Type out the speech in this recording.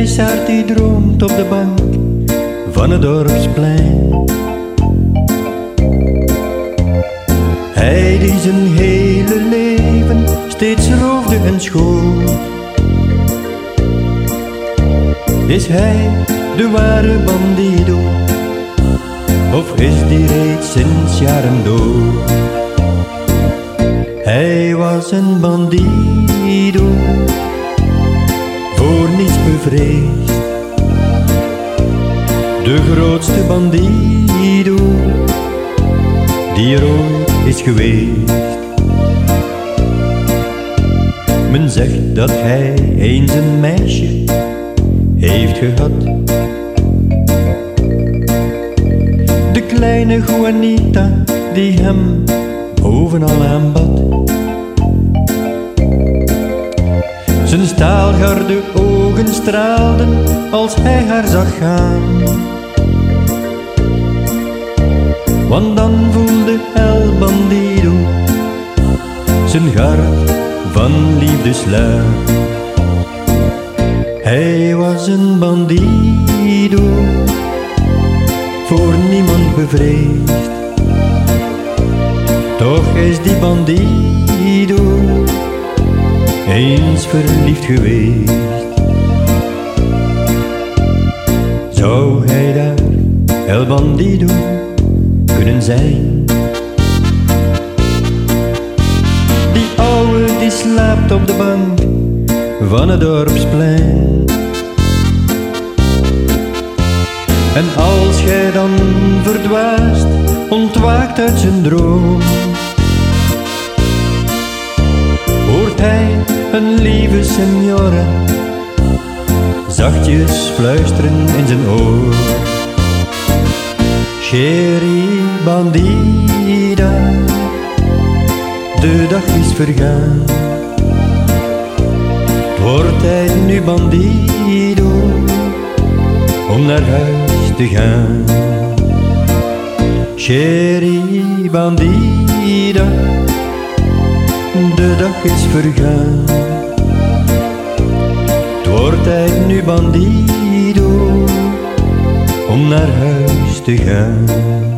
grijsaard die droomt op de bank van het dorpsplein. Hij die zijn hele leven steeds roofde en schoot. Is hij de ware bandido, of is die reeds sinds jaren dood? Hij was een bandido, voor niets bevreesd. De grootste bandido die er ooit is geweest. Men zegt dat hij eens een meisje heeft gehad, de kleine Juanita die hem bovenal aanbad. Zijn staalgarde ogen straalden als hij haar zag gaan, want dan voelde El Bandido zijn gard van liefde slaan. Hij was een bandido, voor niemand bevreesd. Toch is die bandido eens verliefd geweest. Zou hij daar El Bandido kunnen zijn? Die ouwe die slaapt op de bank van het dorpsplein. En als gij dan verdwaast ontwaakt uit zijn droom, hoort hij een lieve signora zachtjes fluisteren in zijn oor. Chérie bandida, de dag is vergaan. Het wordt tijd nu bandido om naar huis te gaan. Chérie bandida, de dag is vergaan. Het wordt tijd nu bandido om naar huis te gaan.